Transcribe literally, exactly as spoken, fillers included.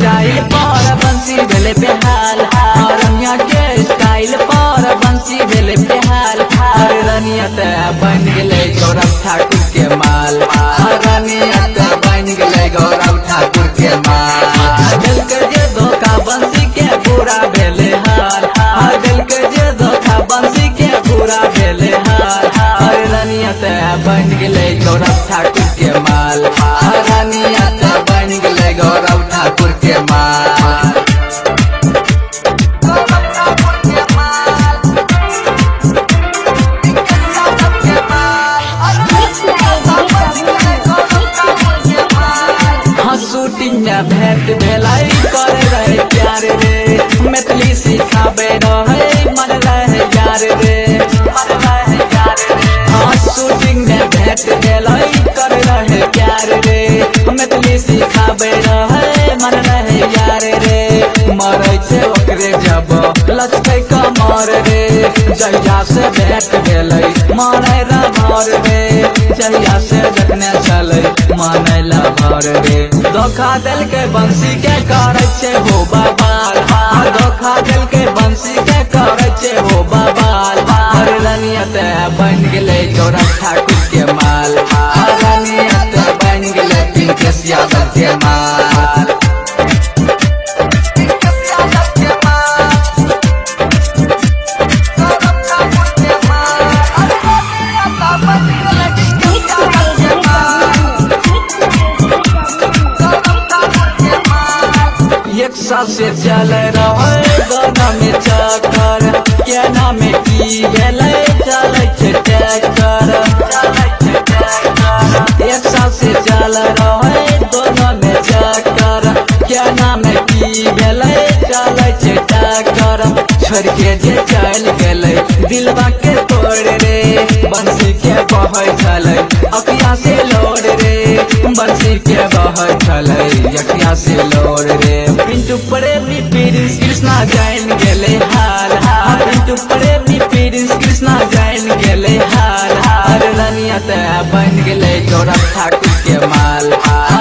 style पर बंसी भेले बेहाल रनिया के स्टाइल पर बंसी भेले बेहाल अरे रनिया ते बन गेले गौरव ठाकुर के माल रनिया ते बन गेले गौरव ठाकुर के माल दिल के जे धोखा बंसी के पूरा भेले हाल दिल के जे धोखा बंसी के पूरा भेले हाल अरे रनिया ते बन गेले गौरव ठाकुर के माल रनिया ते बन गेले गौरव ठाकुर के माल शूटिंग में भेंट भेलाई करे रहे प्यार रे मैथिली सिखाबे रहे मन रहे यार रे मन रहे यार रे हाँ शूटिंग में भेंट भेलाई करे रहे प्यार रे मैथिली सिखाबे रहे मन रहे यार रे मरे छे ओकरे जब लचके कमर रे जहिया से भेंट भेलै माने रमर रे जहिया से जखने चले माने लभर रे धोखा दिल के बंसी के करे छे हो बबाल धोखा दिल के बंसी के करे छे हो बबाल अरे रनिया ते बन गेले गौरव ठाकुर के माल रनिया ते बन गेले पिंकेश यादव के माल एक साल से चल रहे गाना में चक्कर के नाम की भेले चले छे ट्रैक्टर एक साल से चल रहे दोनों में चक्कर के नाम की भेले चले छे ट्रैक्टर छोड़ के जे चल गेले दिलवा के तोड़ रे बंसी के बहै चले अखिया से लोड रे बंसी के बहै चले अखिया से लोड रे पिंटू प्रेमी प्रिंस कृष्णा जान गेले हाल पिंटू प्रेमी प्रिंस कृष्णा जान गेले हाल रनिया ते बन गेले गौरव ठाकुर के माल